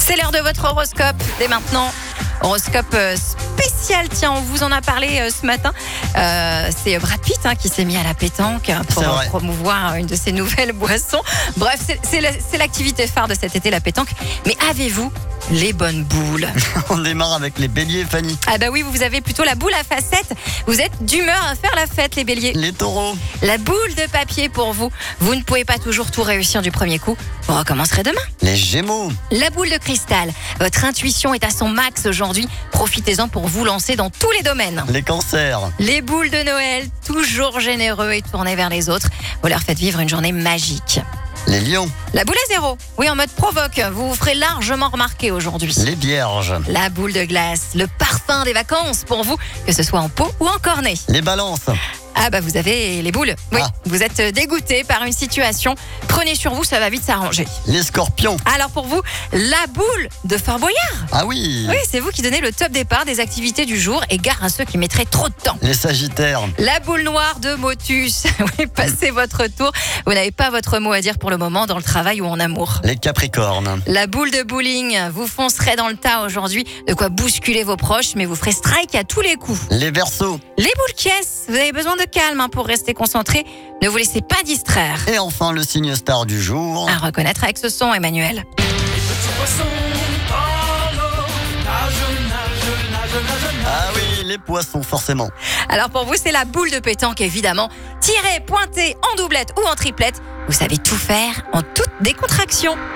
C'est l'heure de votre horoscope. Dès maintenant, horoscope spécial. Tiens, on vous en a parlé ce matin. C'est Brad Pitt qui s'est mis à la pétanque pour promouvoir une de ses nouvelles boissons. Bref, c'est l'activité phare de cet été, la pétanque. Mais avez-vous les bonnes boules? On démarre avec les béliers, Fanny. Ah bah oui, vous avez plutôt la boule à facettes. Vous êtes d'humeur à faire la fête, les béliers. Les taureaux. La boule de papier pour vous. Vous ne pouvez pas toujours tout réussir du premier coup. Vous recommencerez demain. Les gémeaux. La boule de cristal. Votre intuition est à son max aujourd'hui. Profitez-en pour vous lancer dans tous les domaines. Les cancers. Les boules de Noël, toujours généreux et tournés vers les autres. Vous leur faites vivre une journée magique. Les lions. La boule à zéro. Oui, en mode provoque. Vous vous ferez largement remarquer aujourd'hui. Les vierges. La boule de glace. Le parfum des vacances pour vous, que ce soit en pot ou en cornet. Les balances. Ah bah vous avez les boules. Oui, Vous êtes dégoûté par une situation. Prenez sur vous, ça va vite s'arranger. Les scorpions. Alors pour vous, la boule de Fort Boyard. Ah oui. Oui, c'est vous qui donnez le top départ des activités du jour et gare à ceux qui mettraient trop de temps. Les sagittaires. La boule noire de Motus. Oui, passez votre tour. Vous n'avez pas votre mot à dire pour le moment dans le travail ou en amour. Les capricornes. La boule de bowling. Vous foncerez dans le tas aujourd'hui. De quoi bousculer vos proches, mais vous ferez strike à tous les coups. Les verseaux. Les boules caisses. Vous avez besoin de calme pour rester concentré. Ne vous laissez pas distraire. Et enfin, le signe star du jour. À reconnaître avec ce son, Emmanuel. Ah oui, les poissons, forcément. Alors pour vous, c'est la boule de pétanque, évidemment. Tirez, pointez en doublette ou en triplette. Vous savez tout faire en toute décontraction.